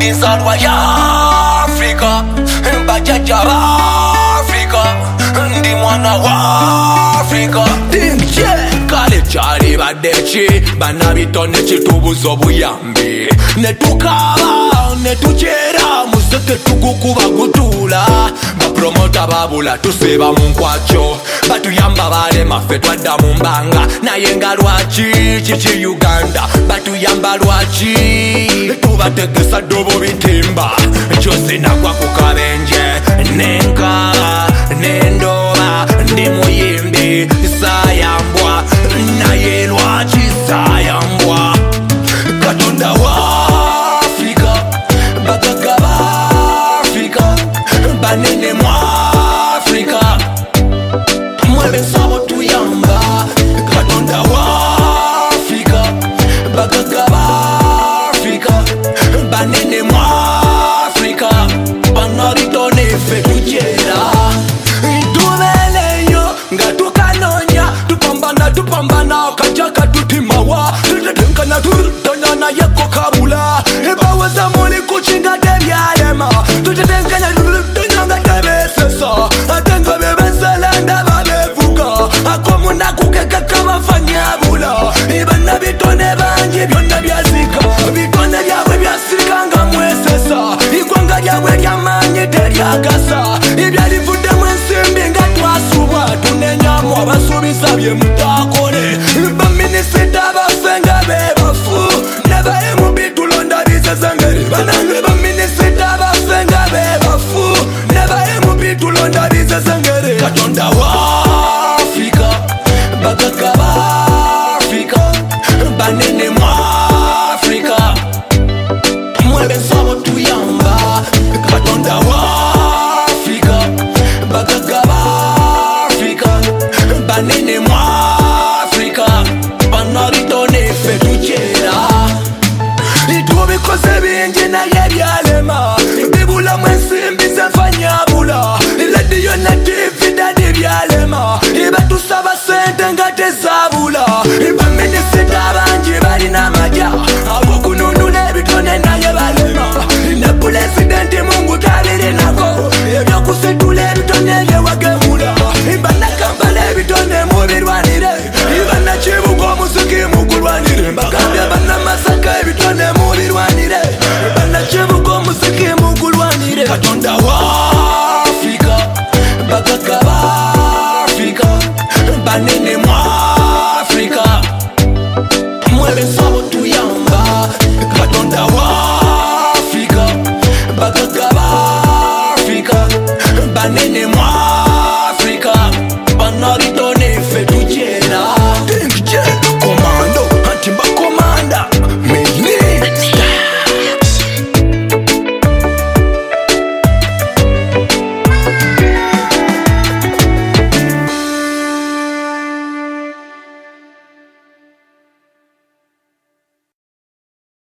Nzalwa ya Afrika, bajaja Afrika, ndi mwana wa Afrika. Kale chali badechi, bana bitone chitubuzo buyambi. Netukaba, netuchera, muzeke tukukuba gutula. Bapromota babula, tuseba munkwacho. Batuyamba bale mafetwa da mumbanga. Nayenga lwachi, chichi Uganda. Batuyamba lwachi, tubategesa dobo bitimba. Chose nakwa kukabenje, nenka, nendoba, ndi muyimbi, sayambwa. Naye lwachi sayambwa. Katonda wa Afrika, bagaga ba Afrika, banene mwa Afrika, mwebe sabo tuyamba. Katonda wa Afrika, bagaga ba Afrika, banene mwa Afrika, banabitone fe tujera. Tubeleyo nga tukanonya, tupambana kajaka tutimawa. Tutetenkana tutanyana yeko kabula. Ebaweza muli kuchinga debyalema. Tutetenkana tutanyanga debesesa. Atenga bebeselenda babevuga. Akomuna kukeka kama fanyabula. Ibana bitone banji byonna byazika. Bitone byabwe byasika nga mwesesa. Igwanga lyabwe lyamanyi teryagasa. Ibyalivude mwensimbi nga twasubwa. Tunenyamu abasubisa bye mutakole. Baminisita bafenga bebafu. Nebaye mubitulonda bizezengeri. Banange baminisita bafenga bebafu. Nebaye mubitulonda bizezengeri. Katonda wa Afrika, bagaga ba Afrika, banene mwa Afrika, mwebe sabo tuyamba. Katonda wa Afrika, bagaga ba Afrika, banene mwa Afrika, banabitone fe tujera. Itubikoze bingi naye byalema. Bibula mwensimbi zenfanyabula. Radiyo na TV dadi byalema. Ibatusaba sente nga tezabula. Baminisita bangi balina maja. Abo kununula ebitone naye balema. Ne pulezidenti Mungu tabiri nako. Ebyokusitula ebitone byewagemula. Banakambala ebitone mubirwanire. Banakibuga omuziki mugulwanire. Bagambye banamasaka ebitone mubirwanire. Banakibuga omuziki mugulwanire. Katonda wa Afrika, bagaga ba Afrika, banene mwa Afrika, mwebe